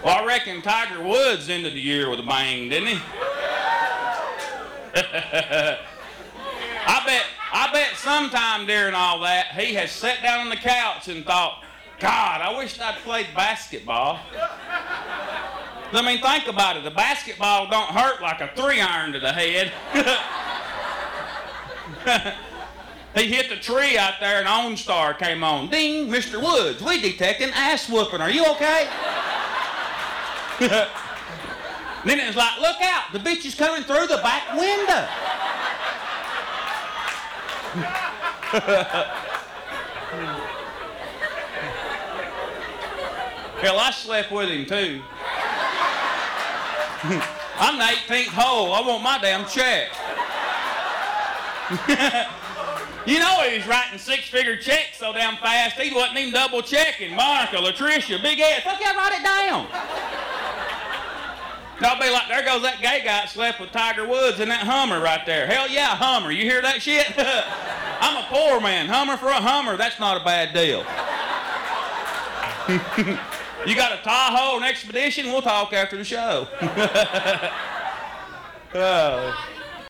Well, I reckon Tiger Woods ended the year with a bang, didn't he? I bet sometime during all that, he has sat down on the couch and thought, God, I wish I'd played basketball. I mean, think about it. The basketball don't hurt like a 3-iron to the head. He hit the tree out there and OnStar came on. Ding, Mr. Woods, we detect an ass whooping. Are you okay? Then it was like, look out, the bitch is coming through the back window. Hell, I slept with him too. I'm the 18th hole. I want my damn check. You know he was writing 6-figure checks so damn fast he wasn't even double checking. Monica, Latricia, Big Ed, fuck yeah, write it down. And I'll be like, there goes that gay guy that slept with Tiger Woods in that Hummer right there. Hell yeah, Hummer. You hear that shit? I'm a poor man. Hummer for a Hummer, that's not a bad deal. You got a Tahoe, an Expedition? We'll talk after the show. Oh.